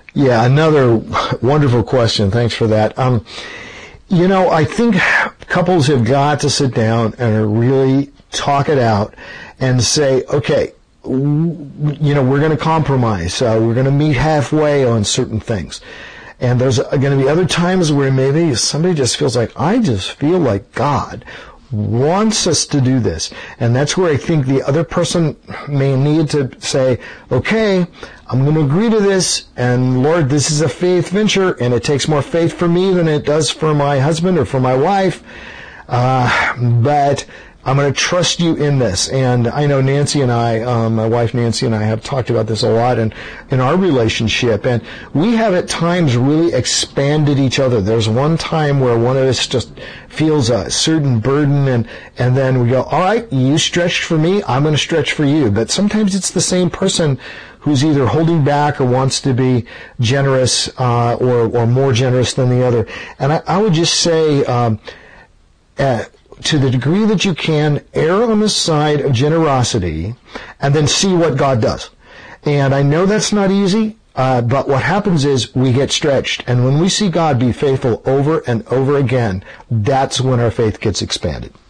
Yeah, another wonderful question. Thanks for that. I think couples have got to sit down and really talk it out and say, okay, we're going to compromise. We're going to meet halfway on certain things. And there's going to be other times where maybe somebody just feels like, I just feel like God wants us to do this. And that's where I think the other person may need to say, okay, I'm going to agree to this, and Lord, this is a faith venture, and it takes more faith for me than it does for my husband or for my wife, but I'm going to trust you in this. And I know Nancy and I, my wife Nancy and I have talked about this a lot in our relationship, and we have at times really expanded each other. There's one time where one of us just feels a certain burden, and then we go, all right, you stretched for me, I'm going to stretch for you. But sometimes it's the same person who's either holding back or wants to be generous, or more generous than the other. And I would just say, to the degree that you can, err on the side of generosity and then see what God does. And I know that's not easy, but what happens is we get stretched. And when we see God be faithful over and over again, that's when our faith gets expanded.